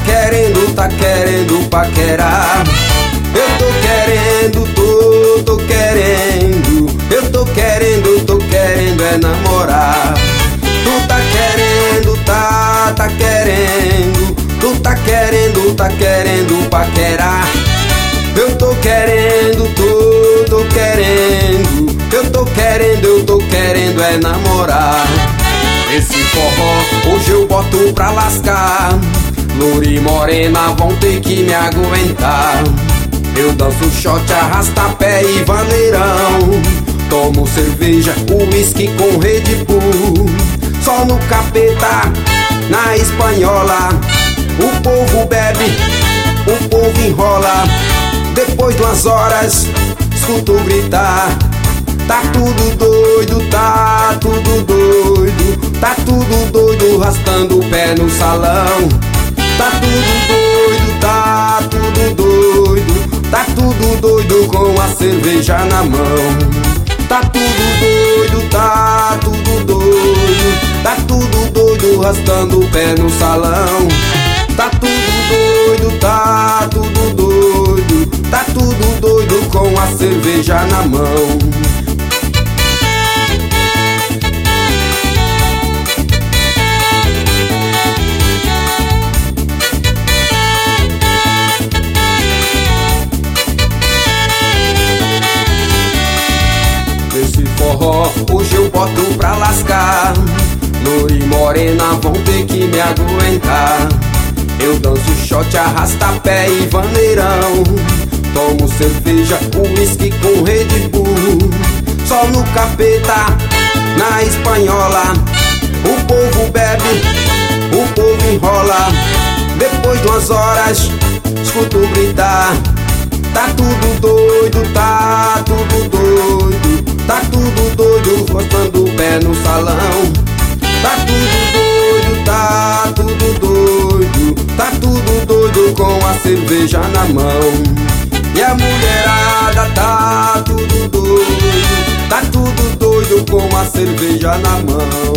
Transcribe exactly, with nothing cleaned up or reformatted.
querendo, tá querendo paquerar. Eu tô querendo, tô, tô querendo. Eu tô querendo, tô querendo é namorar. Tu tá querendo, tá, tá querendo. Tu tá querendo, tá querendo paquerar. Eu tô querendo, tô, tô querendo. Eu tô querendo, eu tô querendo é namorar. Esse forró hoje eu boto pra lascar. Loura e morena vão ter que me aguentar. Eu danço shot, arrasta-pé e vaneirão. Tomo cerveja, uísque com Red Bull. Só no capeta, na espanhola. O povo bebe, o povo enrola. Depois de umas horas, escuto gritar. Tá tudo doido, tá tudo doido. Tá tudo doido, arrastando o pé no salão. Tá tudo doido, tá tudo doido. Tá tudo doido com a cerveja na mão. Tá tudo doido, tá tudo doido. Tá tudo doido, arrastando o pé no salão. Tá tudo doido, tá tudo doido. Tá tudo doido com a cerveja na mão. Esse forró hoje eu boto pra lascar. Loura e morena vão ter que me aguentar. Eu danço shot, arrasta-pé e vaneirão. Tomo cerveja, uísque com Red Bull. Só no capeta, na espanhola. O povo bebe, o povo enrola. Depois de umas horas, escuto gritar. Tá tudo doido, tá tudo doido. Tá tudo doido, botando o pé no salão. Tá tudo doido, tá tudo doido. Tá tudo doido com a cerveja na mão. E a mulherada tá tudo doido. Tá tudo doido com a cerveja na mão.